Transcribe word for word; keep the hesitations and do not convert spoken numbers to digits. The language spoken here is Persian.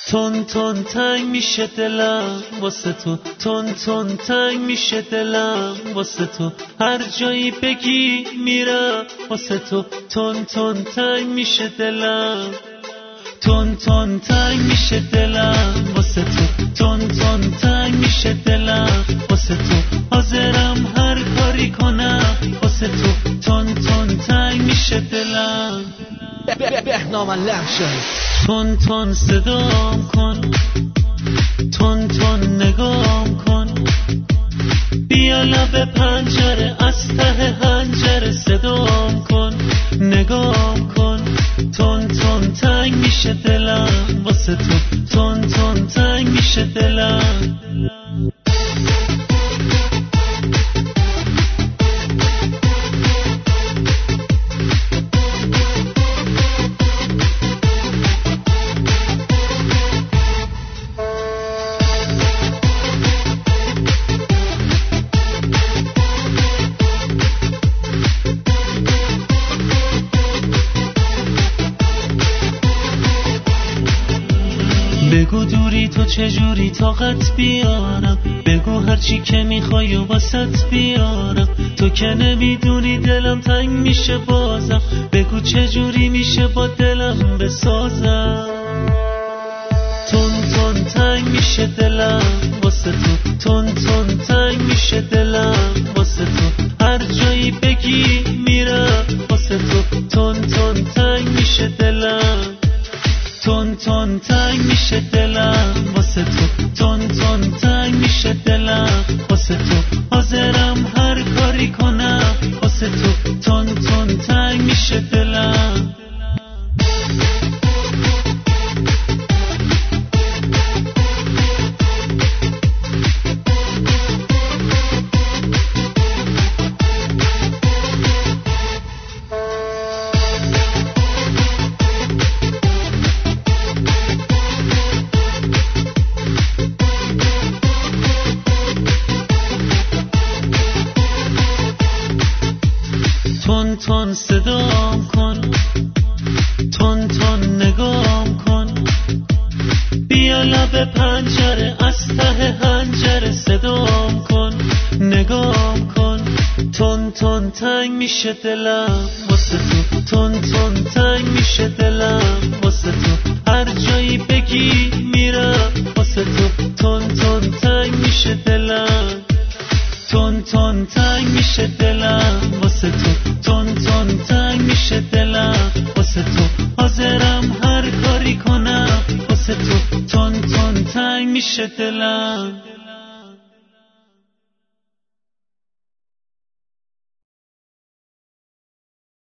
تون تون تنگ میشه دلم واسه تو، تون تون تنگ میشه دلم واسه تو، هر جایی بگی میرم واسه تو، تون تون تنگ میشه دلم، تون تون تنگ میشه دلم واسه تو، تون تون تنگ میشه دلم واسه تو، حاضرم هر کاری کنم واسه تو، تون تون تنگ میشه دلم. بهنام لمشه تون تون صدام کن، تون تون نگام کن، بیا لب پنجره از ته هنجره صدام کن، نگام کن، تون تون تنگ میشه دلم واسه تو، تون تون تنگ میشه دلم. بگو دوری تو چجوری طاقت بیارم، بگو هرچی که میخوای و واسط بیارم، تو که نمیدونی دلم تنگ میشه بازم، بگو چجوری میشه با دلم بسازم. تون تون تنگ میشه دلم واسه تو، تون تون تنگ میشه دلم واسه تو، هر جایی بگی میرم واسه تو، تون تون تنگ میشه دلم، تون تون تنگ میشه دلم واسه تو، تون تون تنگ میشه دلم واسه تو، حاضرم هر کاری کنم واسه تو، تون تون تنگ میشه دلم. تون تون صدام کن، تون تون نگام کن، بیا لب پنجره از ته هنجره صدام کن، نگام کن، تون تون تنگ میشه دلم واسه تو، تون تون تنگ میشه دلم واسه تو، هر جایی بگی میرم واسه تو، تون تون تنگ میشه دلم، تون تون تنگ میشه دلم واسه تو، تون تون تنگ میشه دلم واسه تو، حاضرم هر کاری کنم واسه تو، تون تون تنگ میشه دلم.